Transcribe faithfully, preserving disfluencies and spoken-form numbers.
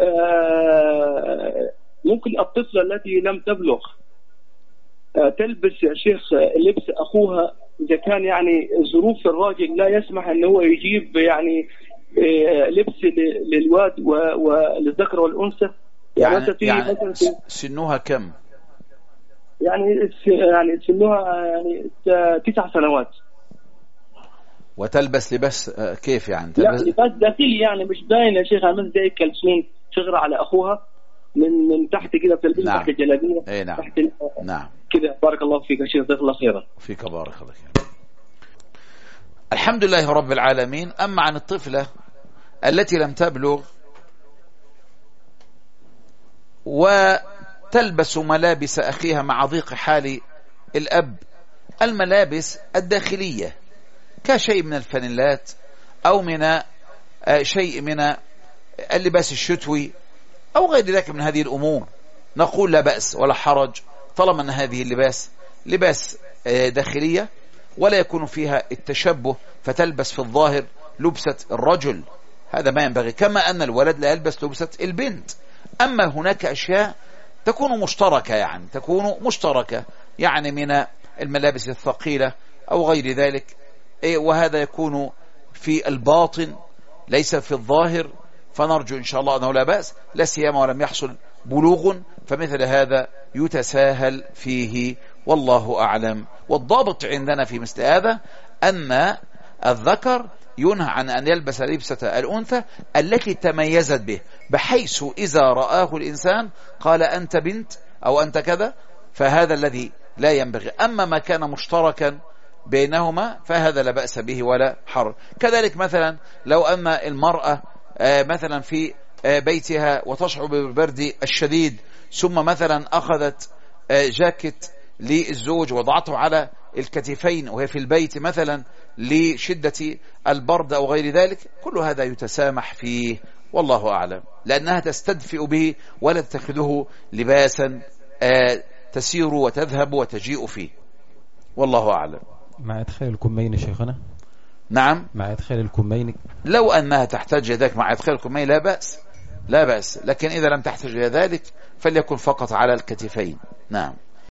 ممكن الطفلة التي لم تبلغ تلبس يا شيخ لبس أخوها إذا كان يعني ظروف الراجل لا يسمح أنه هو يجيب يعني لبس للواد وللذكر والأنثى؟ يعني, يعني سنها كم؟ يعني يعني سنها يعني تسع سنوات. وتلبس لباس كيف يعني؟ تلبس لا لباس داخلي يعني مش باين يا شيخ، عامل زي كلسون شغرة على أخوها من من تحت كده بتلبس. نعم. تحت الجلابية. اي نعم. تحت نعم كده. بارك الله فيك يا شيخ، جزاك الله خيرا. فيك بارك الله خير. الحمد لله رب العالمين. أما عن الطفلة التي لم تبلغ وتلبس ملابس أخيها مع ضيق حال الأب، الملابس الداخلية كشيء من الفانيلات أو من شيء من اللباس الشتوي أو غير ذلك من هذه الأمور، نقول لا بأس ولا حرج طالما أن هذه اللباس لباس داخلية ولا يكون فيها التشبه فتلبس في الظاهر لبسة الرجل، هذا ما ينبغي، كما أن الولد لا يلبس لبسة البنت. أما هناك أشياء تكون مشتركة، يعني تكون مشتركة يعني من الملابس الثقيلة أو غير ذلك، وهذا يكون في الباطن ليس في الظاهر، فنرجو إن شاء الله أنه لا بأس، لا سيما ولم يحصل بلوغ، فمثل هذا يتساهل فيه والله أعلم. والضابط عندنا في مثل هذا أن الذكر ينهى عن أن يلبس لبسة الأنثى التي تميزت به، بحيث إذا رآه الإنسان قال أنت بنت أو أنت كذا، فهذا الذي لا ينبغي. أما ما كان مشتركا بينهما فهذا لا بأس به ولا حرج. كذلك مثلا لو أن المرأة مثلا في بيتها وتشعر بالبرد الشديد ثم مثلا أخذت جاكيت للزوج وضعته على الكتفين وهي في البيت مثلا لشدة البرد أو غير ذلك، كل هذا يتسامح فيه والله أعلم، لأنها تستدفئ به ولا تتخذه لباسا تسير وتذهب وتجيء فيه والله أعلم. مع إدخال الكمين يا شيخنا؟ نعم مع إدخال الكمين، لو أنها تحتاج ذلك مع إدخال الكمين لا بأس لا بأس، لكن إذا لم تحتاج إلى ذلك فليكن فقط على الكتفين. نعم.